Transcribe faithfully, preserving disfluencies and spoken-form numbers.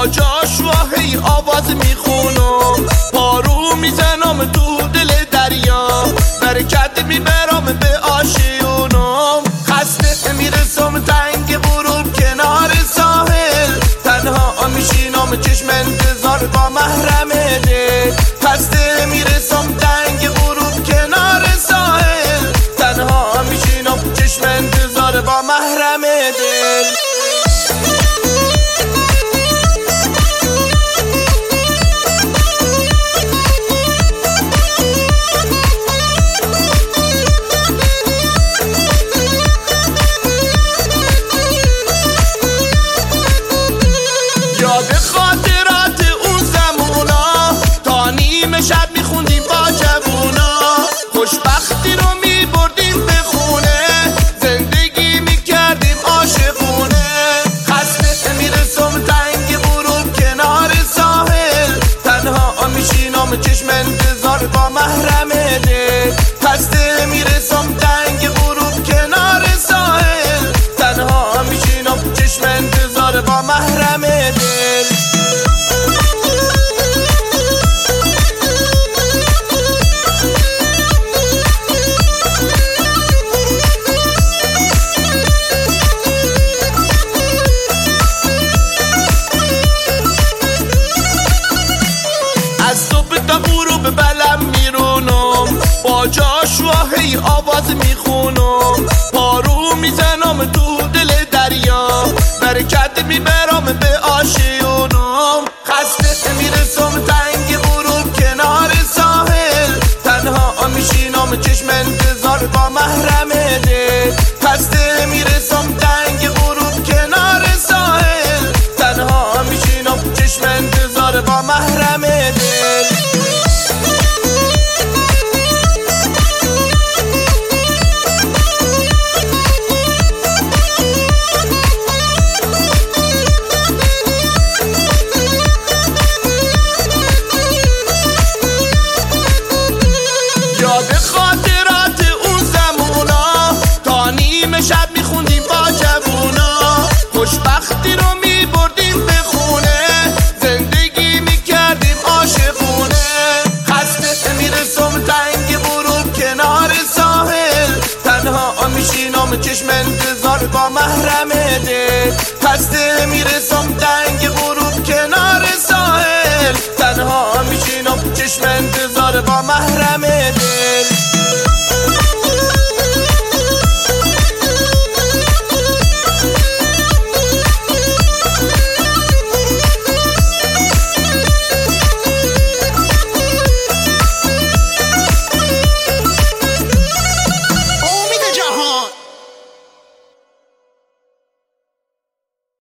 با جاشوا هی آواز میخونم، پارو میزنم تو دل دریا، برکت میبرم به آشیونم. خسته میرسم تنگ غروب کنار ساحل، تنها میشینم چشم انتظار با محرم دل. خسته میرسم تنگ غروب کنار ساحل، تنها میشینم چشم انتظار با محرم دل. یاد خاطرات اون زمونا، تا نیمه شب میخوندیم با جوونا، خوشبختی رو میبردیم به خونه، زندگی میکردیم عاشقونه. خسته میرسم تنگ غروب کنار ساحل، تنها میشینم چشم انتظار با محرم دل. خسته میرسم تنگ غروب کنار ساحل، تنها میشینم چشم انتظار با محرم دل. از صبح تا غروب بلم میرونم، با جاشوا هی آواز میخونم، پارو میزنم تو دل دریا، برکت میبرم به آشیونم. خسته میرسم تنگ غروب کنار ساحل، تنها میشینم چشم انتظار با محرم دل. خسته میرسم تنگ غروب کنار ساحل، تنها میشینم چشم انتظار با محرم دل. یاد خاطرات اون زمونا، تا نیمه شب میخوندیم با جوونا، خوشبختی رو میبردیم به خونه، زندگی میکردیم عاشقونه. خسته میرسم تنگ غروب کنار ساحل، تنها میشینم چشم انتظار با محرم دل. خسته میرسم تنگ